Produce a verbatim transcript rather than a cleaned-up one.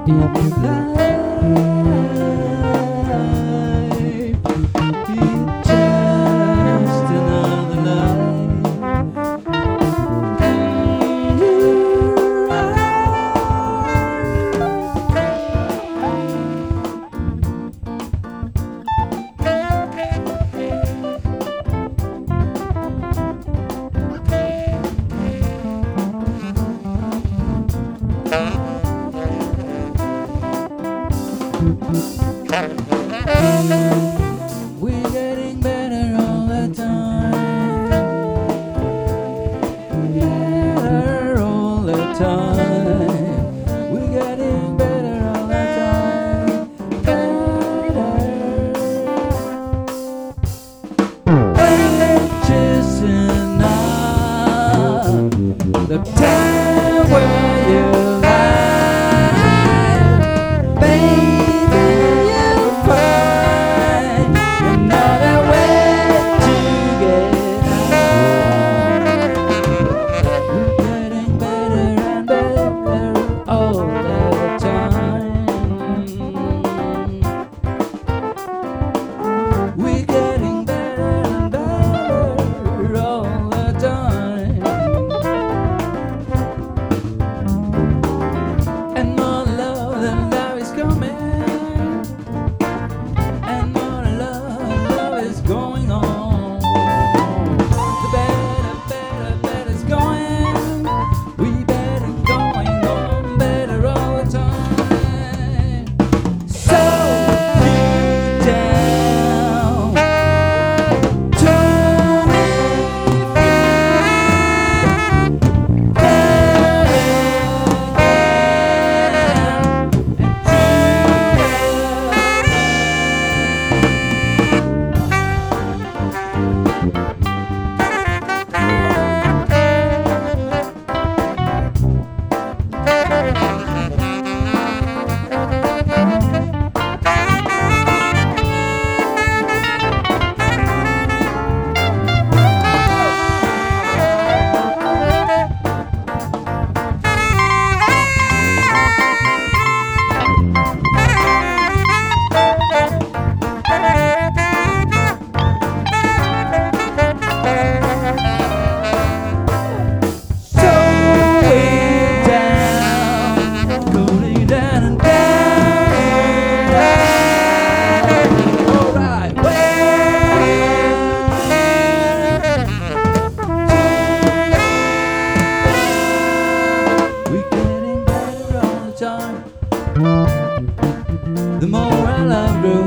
in life. It's just another life. We're getting better all the time. Better all the time. We're getting better all the time. Better. It's just enough. The time where you lie, baby, you'll find another way to get high. We're getting better and better all the time. We're getting better and better all the time. And more love than love is coming. And more love, love is going on. The better, better, better it's going. We better going on better all the time. So deep down to me, down so way down, going down and down. All right, we're getting better all the time. The more I love you.